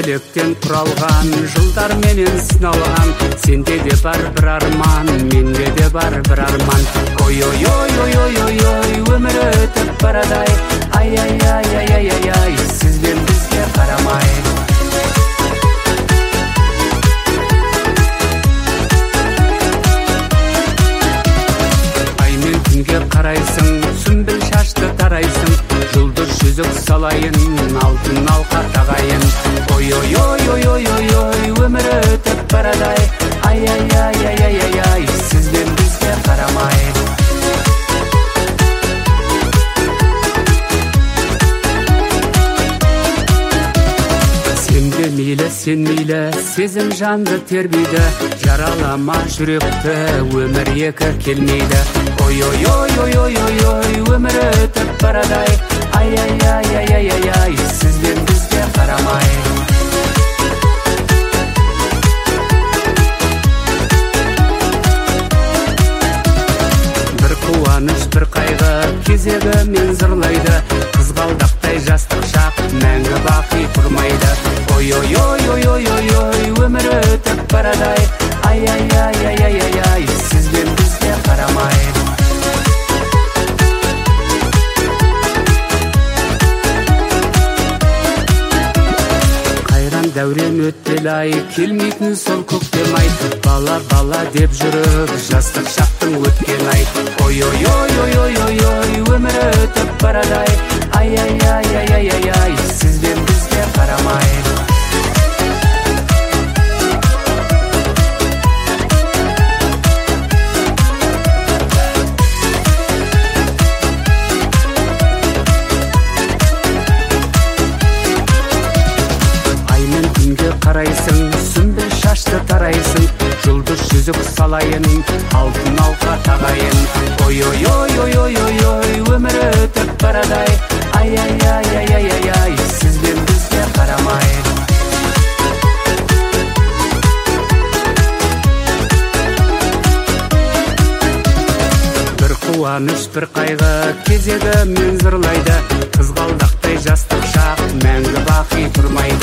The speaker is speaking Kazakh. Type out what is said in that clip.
тілектен құралған, жылдар менен сыналған. Сенде де бар бір арман, менде де бар бір арман. Ой-ой-ой-ой-ой-ой, өмір өтіп барадай. Ай-ай-ай-ай-ай-ай, сізбен бізге қарамай. Аймен күнге қарайсың, сүмбіл шашты тарайсың. Жұлдыз жүзік салайын, алтын алқа тағайын. Ой-ой-ой-ой-ой-ой, өмір өтіп барадай. Ай-ай-ай-ай-ай-ай, сізбен бізге қарамай. Сен де мейлі, сен мейлі, сезім жанды тербейді. Жаралама жүректі, өмір екі келмейді. Ой-ой-ой-ой-ой-ой, өмір өтіп барадай. Ай-ай-ай-ай-ай-ай, сізбен бізге қарамай. Бір қуаныш, бір қайғы, кезегі мен зырлайды. Қызғалдақтай жастық шақ, мәңгі бақи тұрмайды. Ой-ой-ой-ой-ой-ой, өмір өтіп барадай. Ай-ай-ай-ай-ай-ай, сізбен бізге қарамай. Қайран дәурен өтпелай, келмейтін сол көктем ай. Бала-бала деп жүріп, жастық шақтың өткен ай. Ой-ой-ой-ой-ой-ой, өмір өтіп барадай. Ай-ай-ай-ай-ай-ай, сізбен бізге қарамай. Аймен күнге қарайсың, сүмбіл шашты тарайсың. Жұлдыз жүзік салайын, алтын алқа тағайын. Ой-ой-ой-ой-ой-ой, өмір өтіп барадай. Ай-ай-ай-ай-ай-ай, сізбен бізге қарамай. Бір қуаныш, бір қайғы, кезегі мен зырлайды. Қызғалдақтай жастық шақ, мәңгі бақи тұрмайды.